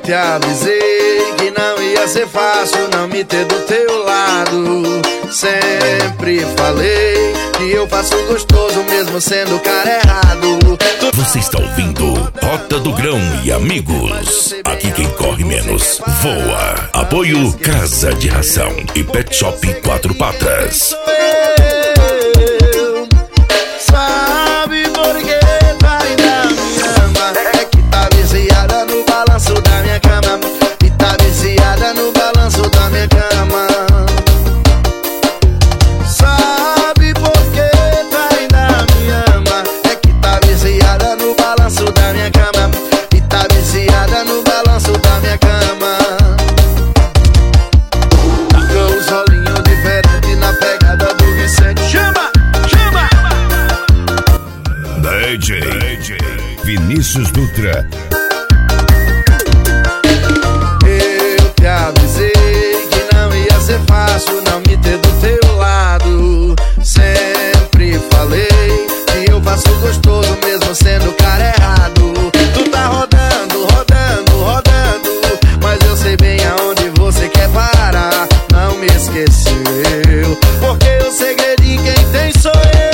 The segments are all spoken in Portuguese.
te avisei que não ia ser fácil não me ter do teu lado. Sempre falei que eu faço gostoso mesmo sendo o cara errado. Você está ouvindo Rota do Grão e Amigos. Aqui quem corre menos voa. Apoio Casa de Ração e Pet Shop Quatro Patas. Sabe por que tu ainda me ama? É que tá viciada no balanço da minha cama. E tá viciada no balanço da minha cama. Sabe por que tu ainda me ama? É que tá viciada no balanço da minha cama. E tá viciada no balanço da minha cama. Com os olhinhos diferentes na pegada do Vicente. Chama! Chama! DJ Vinícius Dutra. Eu te avisei que não ia ser fácil não me ter do teu lado. Sempre falei que eu faço gostoso mesmo sendo o cara errado. Tu tá rodando, rodando, rodando, mas eu sei bem aonde você quer parar. Não me esqueceu, porque o segredo de quem tem sou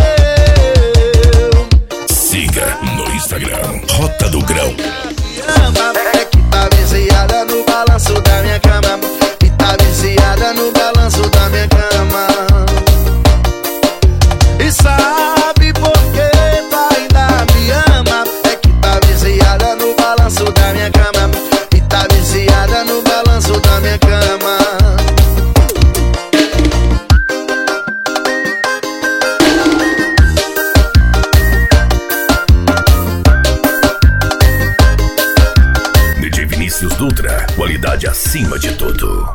eu. Siga no Instagram Rota do Grão. É que tá viciada no balanço da minha cama. E tá viciada no balanço da minha cama. E sabe por que tu ainda me ama? É que tá viciada no balanço da minha cama. E tá viciada no balanço da minha cama. DJ Vinícius Dutra, qualidade acima de tudo.